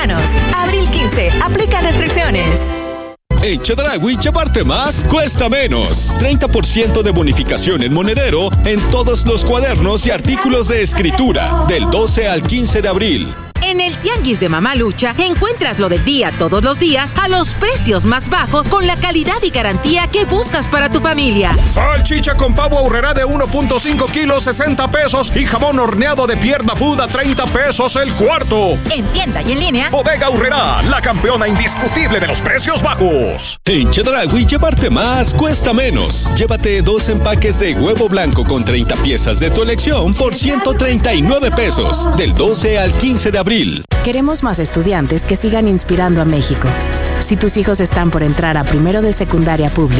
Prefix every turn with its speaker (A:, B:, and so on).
A: Abril 15, aplica restricciones.
B: En Chedraui, llevarte más cuesta menos. 30% de bonificación en monedero en todos los cuadernos y artículos de escritura del 12 al 15 de abril.
C: En el Tianguis de Mamalucha encuentras lo del día todos los días a los precios más bajos con la calidad y garantía que buscas para tu familia.
D: Salchicha con pavo Aurrerá de 1.5 kilos, 60 pesos. Y jamón horneado de pierna fuda, 30 pesos el cuarto.
A: En tienda y en línea.
D: Bodega Aurrerá, la campeona indiscutible de los precios bajos.
B: En Chedraui, llevarte más cuesta menos. Llévate 2 empaques de huevo blanco con 30 piezas de tu elección por 139 pesos. Del 12 al 15 de abril.
E: Queremos más estudiantes que sigan inspirando a México. Si tus hijos están por entrar a primero de secundaria pública,